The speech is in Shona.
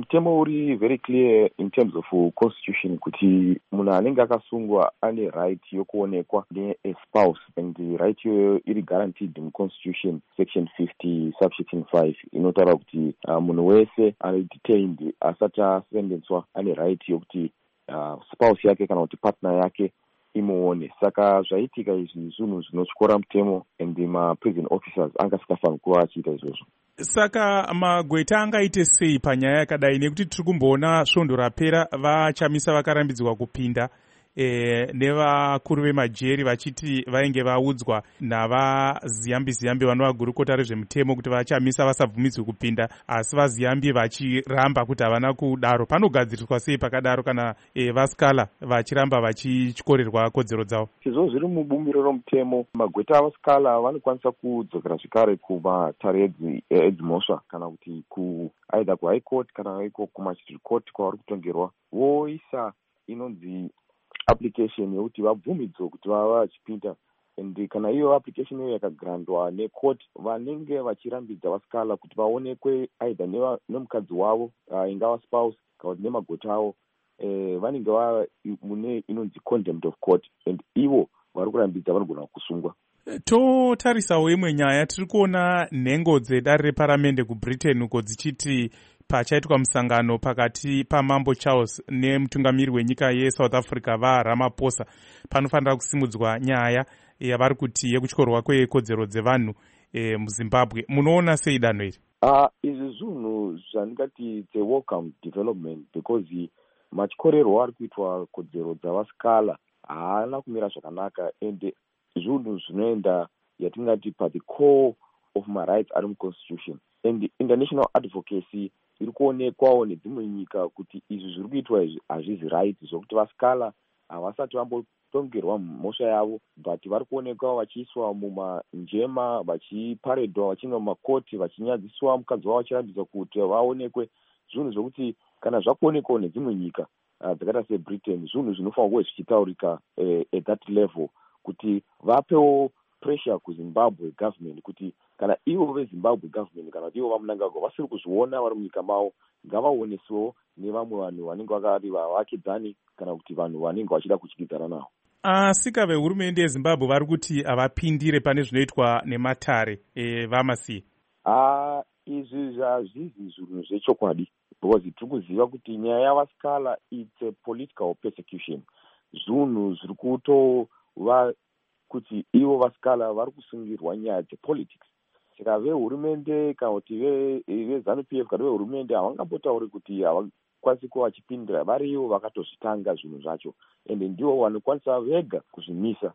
Mutemo uri very clear in terms of constitution kuti munhu anenge akasungwa ane right yokuonekwa ne-spouse, and the right iyoyo iri guaranteed muconstitution section 50 subsection 5 inotaura kuti munhu wese ari detained asati asendenswa ane right yokuti spouse yake kana kuti partner yake imuone. Saka zvaitika izvi zvinhu zvinotyora mutemo, and ma-prison officers anga asikafanira kuva achiita izvozvo. Saka magweta angaite sei panyaya yakadai, nekuti tiri kumboona svondo rapera vachamisa vakarambidzwa kupinda nevakuru vemajeri vachiti vainge vaudzwa navaziyambi vanova gurukota rezvemutemo kuti vachamisa vasabvumidzwe kupinda, asi vaziyambi vachiramba kuti havana kudaro. Panogadziriswa sei pakadaro kana vasikala vachiramba vachityorerwa kodzero dzavo? Izvo zviri mubumbiro romutemo. Magweta avasikala vanokwanisa kudzokera zvekare kumatare edzimhosva kana kuti aidha kuhigh court kana iko kumadistrict court kwavari kutongerwa, voisa inonzi application yokuti vabvumidzwe kuti vava vachipinda, and kana iyo application iyo yakagrandwa necourt, vanenge vachirambidza vasikala kuti vaonekwe aidha nemukadzi wavo ingava spouse kana kuti nemagota avo, vanenge vava mune inonzi contempt of court, and ivo vari kurambidza vanogona kusungwa. Totarisawo imwe nyaya, tiri kuona nhengo dzedare reparamende kuBritain uko dzichiti pachaitwa musangano pakati paMambo Charles nemutungamiri wenyika yeSouth Africa vaRamaphosa panofanira kusimudzwa nyaya yavari kuti yekutyorwa kwekodzero dzevanhu muZimbabwe. Munoona sei danho iri? Izvi zvinhu zvandingati welcome development, because matyorerwo ari kuitwa kodzero dzavasikala haana kumira zvakanaka, and zvinhu zvinoenda yatingati pa the core of my rights ari muconstitution, and international advocacy iri kuonekwawo nedzimwe nyika kuti izvi zviri kuitwa izvi hazvizi right, zvokuti vasikala havasati vambotongerwa mhosva yavo, but vari kuonekwa vachiiswa mumanjema, vachiparedwa vachienda mumakoti, vachinyadziswa mukadzi wavo vachirambidzwa kuti vaonekwe. Zvinhu zvokuti kana zvakuonekwawo nedzimwe nyika dzakaita seBritain, zvinhu zvinofanira kuve zvichitaurika at that level, kuti vapewo pressure kuZimbabwe government kuti kana ivo veZimbabwe government kana kuti ivo vaMnangagwa vasiri kuzviona vari munyika mavo, ngavaoneswewo nevamwe vanhu vanenge vakari vavakidzani kana kuti vanhu vanenge vachida kutyidzana navo. Asika vehurumende yeZimbabwe vari kuti havapindire pane zvinoitwa nematare vamasiye. Izvi hazvizi zvinhu zvechokwadi, because tiri kuziva kuti nyaya yavasikala it's a political persecution. Zvinhu zviri kutova kuti ivo vasikala vari kusungirwa nyaya dzepolitics. Saka vehurumende kana kuti veZANU-PF kana vehurumende havangambotauri kuti havakwanisi kuva vachipindira, varivo vakatozvitanga zvinhu zvacho, ende ndivo vanokwanisa vega kuzvimisa.